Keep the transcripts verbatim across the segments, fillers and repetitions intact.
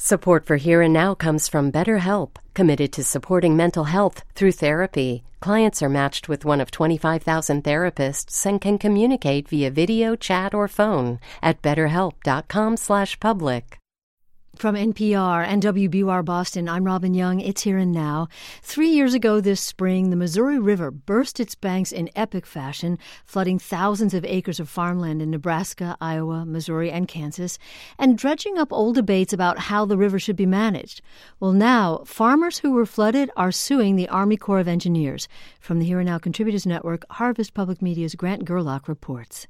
Support for Here and Now comes from BetterHelp, committed to supporting mental health through therapy. Clients are matched with one of twenty-five thousand therapists and can communicate via video, chat, or phone at betterhelp.com slash public. From N P R and W B U R Boston, I'm Robin Young. It's Here and Now. Three years ago this spring, the Missouri River burst its banks in epic fashion, flooding thousands of acres of farmland in Nebraska, Iowa, Missouri, and Kansas, and dredging up old debates about how the river should be managed. Well, now, farmers who were flooded are suing the Army Corps of Engineers. From the Here and Now Contributors Network, Harvest Public Media's Grant Gerlach reports.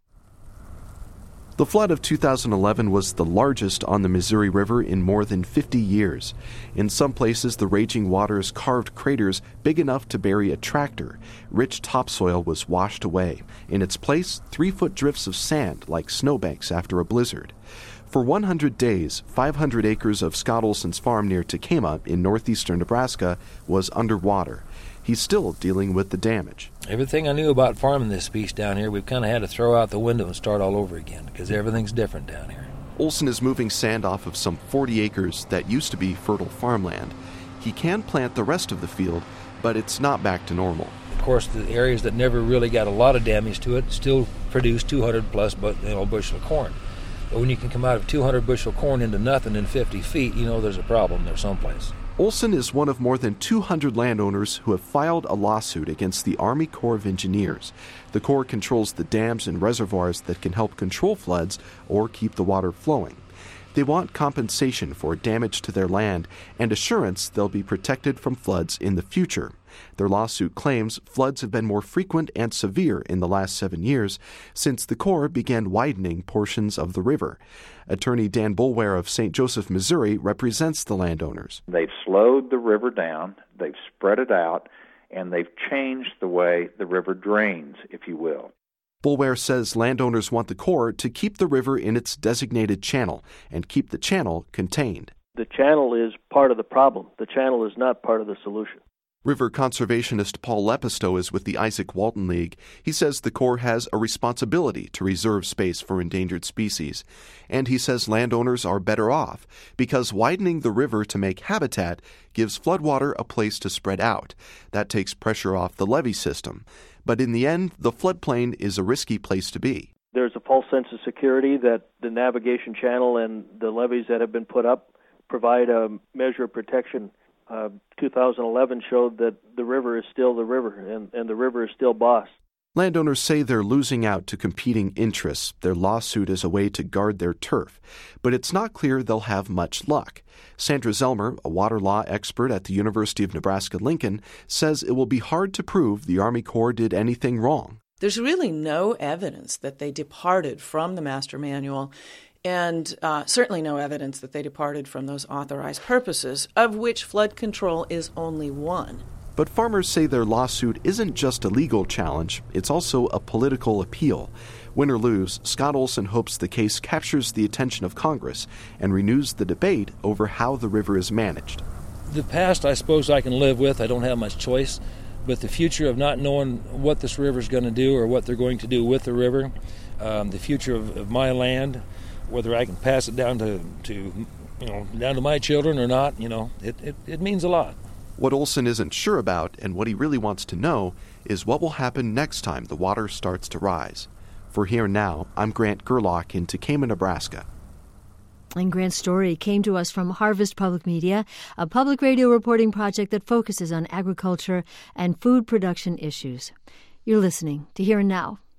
The flood of two thousand eleven was the largest on the Missouri River in more than fifty years. In some places, the raging waters carved craters big enough to bury a tractor. Rich topsoil was washed away. In its place, three-foot drifts of sand like snowbanks after a blizzard. For one hundred days, five hundred acres of Scott Olson's farm near Tekamah in northeastern Nebraska was underwater. He's still dealing with the damage. Everything I knew about farming this piece down here, we've kind of had to throw out the window and start all over again because everything's different down here. Olson is moving sand off of some forty acres that used to be fertile farmland. He can plant the rest of the field, but it's not back to normal. Of course, the areas that never really got a lot of damage to it still produce two hundred plus but, you know, bushel of corn. But when you can come out of two hundred bushel corn into nothing in fifty feet, you know there's a problem there someplace. Olson is one of more than two hundred landowners who have filed a lawsuit against the Army Corps of Engineers. The Corps controls the dams and reservoirs that can help control floods or keep the water flowing. They want compensation for damage to their land and assurance they'll be protected from floods in the future. Their lawsuit claims floods have been more frequent and severe in the last seven years since the Corps began widening portions of the river. Attorney Dan Boulware of Saint Joseph, Missouri, represents the landowners. They've slowed the river down, they've spread it out, and they've changed the way the river drains, if you will. Boulware says landowners want the Corps to keep the river in its designated channel and keep the channel contained. The channel is part of the problem. The channel is not part of the solution. River conservationist Paul Lepisto is with the Isaac Walton League. He says the Corps has a responsibility to reserve space for endangered species. And he says landowners are better off because widening the river to make habitat gives floodwater a place to spread out. That takes pressure off the levee system. But in the end, the floodplain is a risky place to be. There's a false sense of security that the navigation channel and the levees that have been put up provide a measure of protection. Uh, two thousand eleven showed that the river is still the river, and, and the river is still boss. Landowners say they're losing out to competing interests. Their lawsuit is a way to guard their turf. But it's not clear they'll have much luck. Sandra Zellmer, a water law expert at the University of Nebraska-Lincoln, says it will be hard to prove the Army Corps did anything wrong. There's really no evidence that they departed from the master manual, and uh, certainly no evidence that they departed from those authorized purposes, of which flood control is only one. But farmers say their lawsuit isn't just a legal challenge, it's also a political appeal. Win or lose, Scott Olson hopes the case captures the attention of Congress and renews the debate over how the river is managed. The past, I suppose I can live with. I don't have much choice. But the future of not knowing what this river is going to do or what they're going to do with the river, um, the future of, of my land, whether I can pass it down to, to you know, down to my children or not, you know, it, it, it means a lot. What Olson isn't sure about and what he really wants to know is what will happen next time the water starts to rise. For Here and Now, I'm Grant Gerlach in Tekamah, Nebraska. And Grant's story came to us from Harvest Public Media, a public radio reporting project that focuses on agriculture and food production issues. You're listening to Here and Now